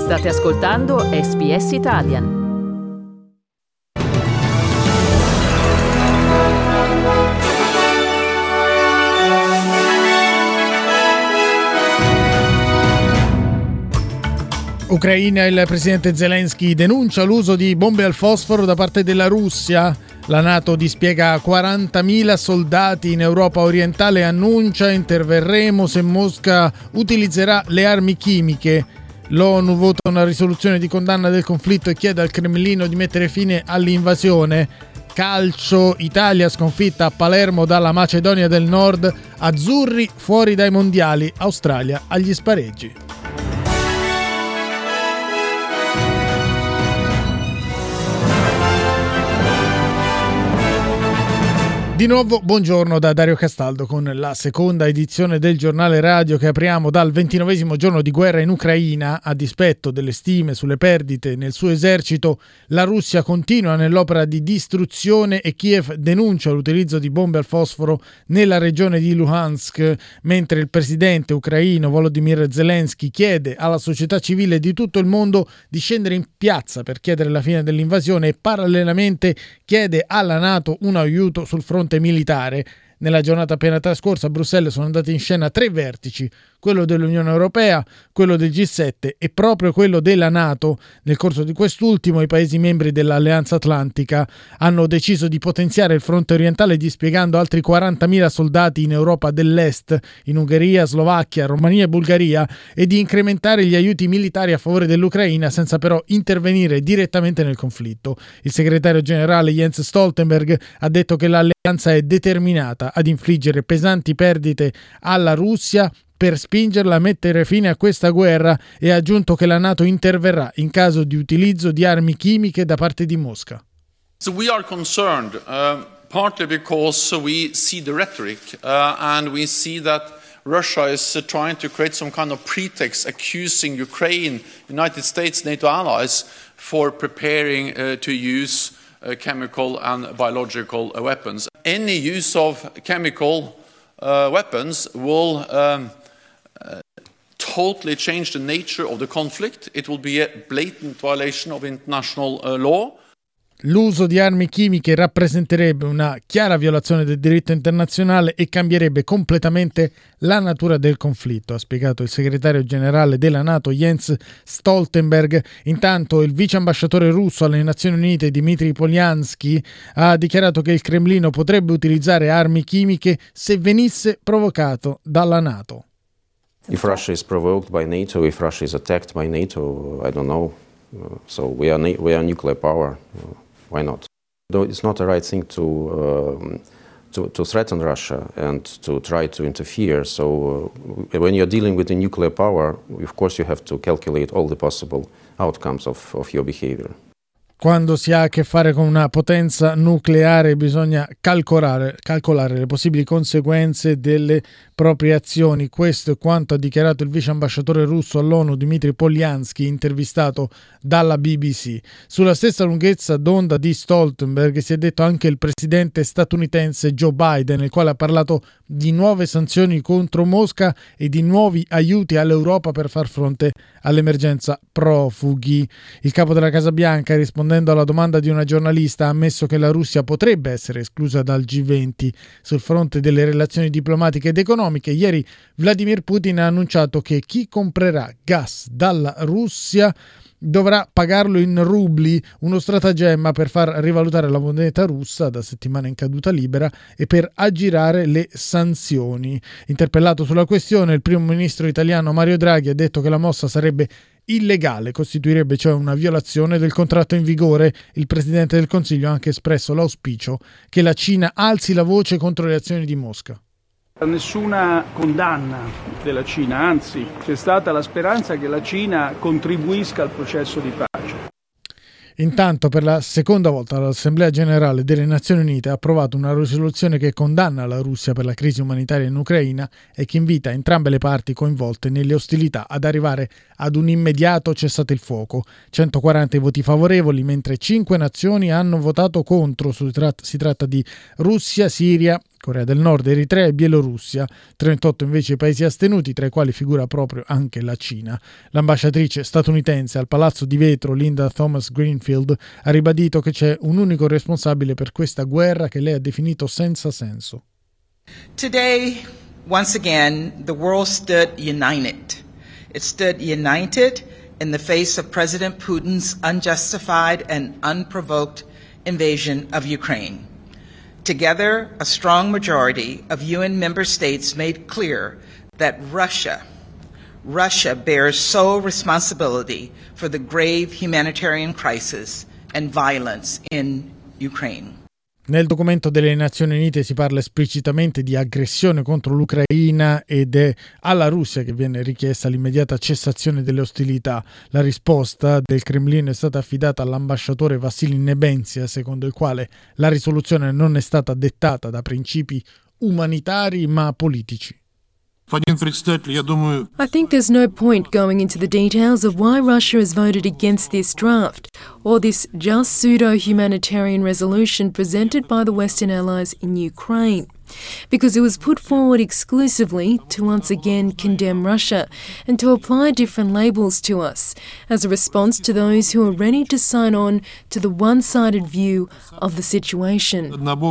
State ascoltando SBS Italian. Ucraina, il presidente Zelensky denuncia l'uso di bombe al fosforo da parte della Russia. La NATO dispiega 40.000 soldati in Europa orientale e annuncia: interverremo se Mosca utilizzerà le armi chimiche. L'ONU vota una risoluzione di condanna del conflitto e chiede al Cremlino di mettere fine all'invasione. Calcio, Italia sconfitta a Palermo dalla Macedonia del Nord, azzurri fuori dai mondiali, Australia agli spareggi. Di nuovo buongiorno da Dario Castaldo con la seconda edizione del giornale radio che apriamo dal 29esimo giorno di guerra in Ucraina. A dispetto delle stime sulle perdite nel suo esercito, la Russia continua nell'opera di distruzione e Kiev denuncia l'utilizzo di bombe al fosforo nella regione di Luhansk, mentre il presidente ucraino Volodymyr Zelensky chiede alla società civile di tutto il mondo di scendere in piazza per chiedere la fine dell'invasione e parallelamente chiede alla NATO un aiuto sul fronte militare. Nella giornata appena trascorsa a Bruxelles sono andati in scena 3 vertici, quello dell'Unione Europea, quello del G7 e proprio quello della NATO. Nel corso di quest'ultimo i Paesi membri dell'Alleanza Atlantica hanno deciso di potenziare il fronte orientale dispiegando altri 40.000 soldati in Europa dell'Est, in Ungheria, Slovacchia, Romania e Bulgaria, e di incrementare gli aiuti militari a favore dell'Ucraina senza però intervenire direttamente nel conflitto. Il segretario generale Jens Stoltenberg ha detto che l'Alleanza è determinata ad infliggere pesanti perdite alla Russia per spingerla a mettere fine a questa guerra e ha aggiunto che la NATO interverrà in caso di utilizzo di armi chimiche da parte di Mosca. So we are concerned partly because we see the rhetoric and we see that Russia is trying to create some kind of pretext accusing Ukraine, United States, NATO allies for preparing to use chemical and biological weapons. Any use of chemical weapons will totally change the nature of the conflict. It will be a blatant violation of international law. L'uso di armi chimiche rappresenterebbe una chiara violazione del diritto internazionale e cambierebbe completamente la natura del conflitto, ha spiegato il segretario generale della NATO Jens Stoltenberg. Intanto il vice ambasciatore russo alle Nazioni Unite Dmitry Polyansky ha dichiarato che il Cremlino potrebbe utilizzare armi chimiche se venisse provocato dalla NATO. If Russia is provoked by NATO, if Russia is attacked by NATO, I don't know. So we are nuclear power. Why not? Though it's not the right thing to threaten Russia and to try to interfere. So when you're dealing with a nuclear power, of course you have to calculate all the possible outcomes of your behavior. Quando si ha a che fare con una potenza nucleare bisogna calcolare le possibili conseguenze delle proprie azioni. Questo è quanto ha dichiarato il vice ambasciatore russo all'ONU Dmitry Polyansky, intervistato dalla BBC. Sulla stessa lunghezza d'onda di Stoltenberg si è detto anche il presidente statunitense Joe Biden, il quale ha parlato di nuove sanzioni contro Mosca e di nuovi aiuti all'Europa per far fronte all'emergenza profughi. Il capo della Casa Bianca, rispondendo alla domanda di una giornalista, ha ammesso che la Russia potrebbe essere esclusa dal G20 sul fronte delle relazioni diplomatiche ed economiche. Ieri Vladimir Putin ha annunciato che chi comprerà gas dalla Russia dovrà pagarlo in rubli, uno stratagemma per far rivalutare la moneta russa da settimana in caduta libera e per aggirare le sanzioni. Interpellato sulla questione, il primo ministro italiano Mario Draghi ha detto che la mossa sarebbe illegale, costituirebbe cioè una violazione del contratto in vigore. Il presidente del Consiglio ha anche espresso l'auspicio che la Cina alzi la voce contro le azioni di Mosca. Nessuna condanna della Cina, anzi c'è stata la speranza che la Cina contribuisca al processo di pace. Intanto, per la seconda volta l'Assemblea Generale delle Nazioni Unite ha approvato una risoluzione che condanna la Russia per la crisi umanitaria in Ucraina e che invita entrambe le parti coinvolte nelle ostilità ad arrivare ad un immediato cessate il fuoco. 140 i voti favorevoli, mentre 5 nazioni hanno votato contro. Si tratta di Russia, Siria, Corea del Nord, Eritrea e Bielorussia, 38 invece i paesi astenuti, tra i quali figura proprio anche la Cina. L'ambasciatrice statunitense al Palazzo di Vetro, Linda Thomas Greenfield, ha ribadito che c'è un unico responsabile per questa guerra che lei ha definito senza senso. Today, once again, the world stood united. It stood united in the face of President Putin's unjustified and unprovoked invasion of Ukraine. Together, a strong majority of UN member states made clear that Russia bears sole responsibility for the grave humanitarian crisis and violence in Ukraine. Nel documento delle Nazioni Unite si parla esplicitamente di aggressione contro l'Ucraina ed è alla Russia che viene richiesta l'immediata cessazione delle ostilità. La risposta del Cremlino è stata affidata all'ambasciatore Vassili Nebenzia, secondo il quale la risoluzione non è stata dettata da principi umanitari ma politici. I think there's no point going into the details of why Russia has voted against this draft, or this just pseudo-humanitarian resolution presented by the Western allies in Ukraine, because it was put forward exclusively to once again condemn Russia and to apply different labels to us, as a response to those who are ready to sign on to the one-sided view of the situation.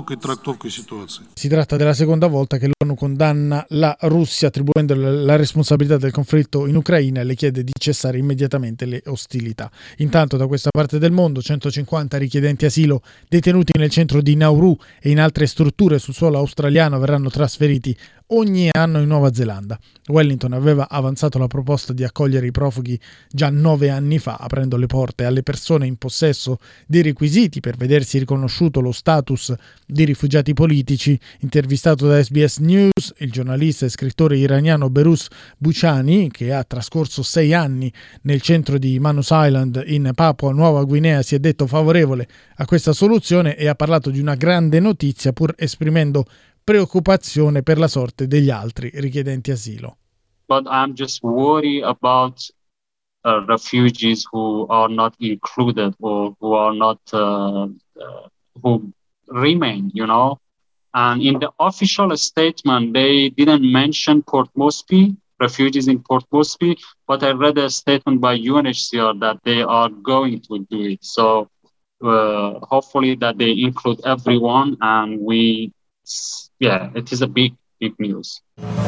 Si tratta della seconda volta che l'ONU condanna la Russia attribuendo la responsabilità del conflitto in Ucraina e le chiede di cessare immediatamente le ostilità. Intanto da questa parte del mondo 150 richiedenti asilo detenuti nel centro di Nauru e in altre strutture sul suolo australiano verranno trasferiti ogni anno in Nuova Zelanda. Wellington aveva avanzato la proposta di accogliere i profughi già 9 anni fa, aprendo le porte alle persone in possesso dei requisiti per vedersi riconosciuto lo status di rifugiati politici. Intervistato da SBS News, il giornalista e scrittore iraniano Behrouz Boochani, che ha trascorso 6 anni nel centro di Manus Island in Papua Nuova Guinea, si è detto favorevole a questa soluzione e ha parlato di una grande notizia, pur esprimendo preoccupazione per la sorte degli altri richiedenti asilo. But I'm just worried about refugees who are not included or who are not who remain, you know. And in the official statement, they didn't mention Port Moresby, refugees in Port Moresby, but I read a statement by UNHCR that they are going to do it. So hopefully that they include everyone, and it is a big news.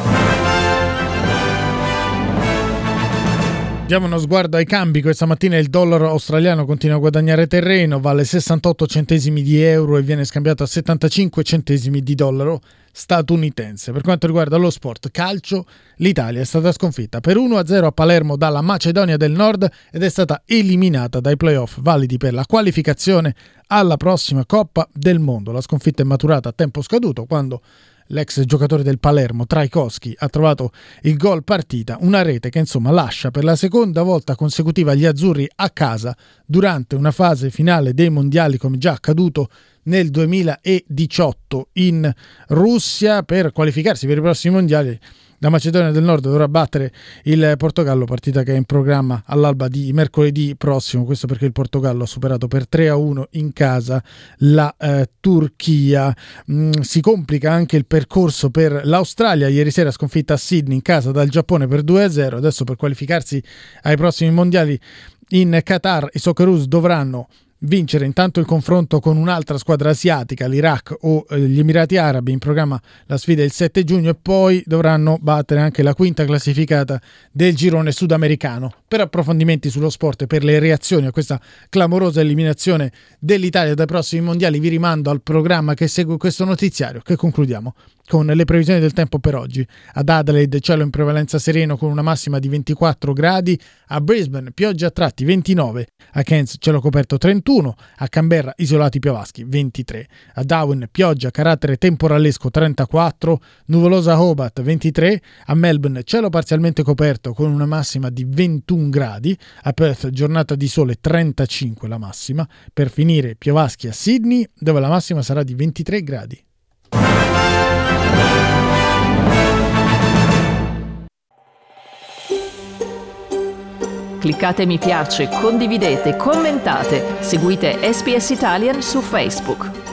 Diamo uno sguardo ai cambi. Questa mattina il dollaro australiano continua a guadagnare terreno, vale 68 centesimi di euro e viene scambiato a 75 centesimi di dollaro statunitense. Per quanto riguarda lo sport calcio, l'Italia è stata sconfitta per 1-0 a Palermo dalla Macedonia del Nord ed è stata eliminata dai playoff validi per la qualificazione alla prossima Coppa del Mondo. La sconfitta è maturata a tempo scaduto quando l'ex giocatore del Palermo, Trajkovski, ha trovato il gol partita, una rete che insomma lascia per la seconda volta consecutiva gli azzurri a casa durante una fase finale dei mondiali, come già accaduto nel 2018 in Russia. Per qualificarsi per i prossimi mondiali la Macedonia del Nord dovrà battere il Portogallo, partita che è in programma all'alba di mercoledì prossimo. Questo perché il Portogallo ha superato per 3-1 in casa la Turchia. Si complica anche il percorso per l'Australia, ieri sera sconfitta a Sydney in casa dal Giappone per 2-0. Adesso per qualificarsi ai prossimi mondiali in Qatar i Socceroos dovranno vincere intanto il confronto con un'altra squadra asiatica, l'Iraq o gli Emirati Arabi. In programma la sfida il 7 giugno e poi dovranno battere anche la quinta classificata del girone sudamericano. Per approfondimenti sullo sport e per le reazioni a questa clamorosa eliminazione dell'Italia dai prossimi mondiali vi rimando al programma che segue questo notiziario, che concludiamo con le previsioni del tempo per oggi. Ad Adelaide cielo in prevalenza sereno con una massima di 24 gradi, a Brisbane pioggia a tratti 29, a Cairns cielo coperto 31, a Canberra isolati piovaschi 23, a Darwin pioggia a carattere temporalesco 34, nuvolosa a Hobart 23, a Melbourne cielo parzialmente coperto con una massima di 21 gradi, a Perth giornata di sole 35 la massima, per finire piovaschi a Sydney dove la massima sarà di 23 gradi. Cliccate mi piace, condividete, commentate, seguite SBS Italian su Facebook.